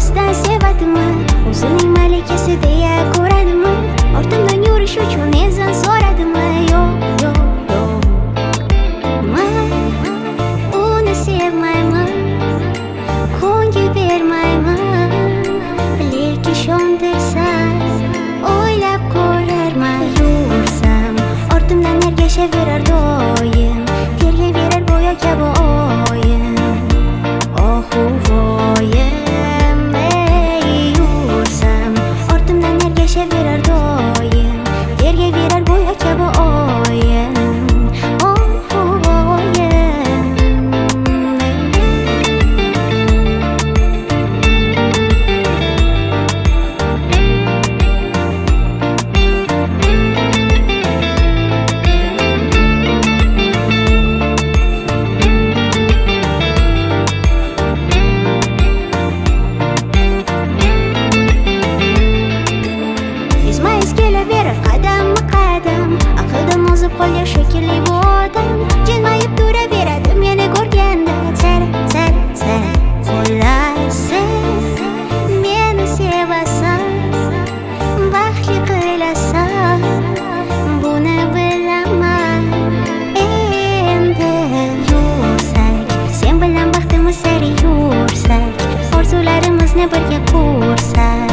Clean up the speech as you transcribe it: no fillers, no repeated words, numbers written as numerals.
rostdan sevadimi, o'zining malikasi deya ko'radimi, ortimdan yurish uchun izn so'radimi? Yo'q, yo'q, yo'q, men uni sevmayman, ko'ngil bermayman, lekin ishontirsa o'ylab ko'rarman. Yursam ortimdan ergashaverar doim, tergayverar go'yo kabi oyim. Ohu voyim, yursam ortimdan ergashaverar doim, tergayverar go'yo kabi oyim. Ohu voyim. Izma-iz kelaverar qadamma-qadam, aqldan ozib qolgan shekilli bu odam. Jilmayib turaveradi meni ko'rganda, tsara, tsara, tsara. Xullas, sen meni sevasan, baxtli qilasan, buni bilaman. Endi yursak, sen bilan baxtimiz sari yursak, orzularimizni birga qursak.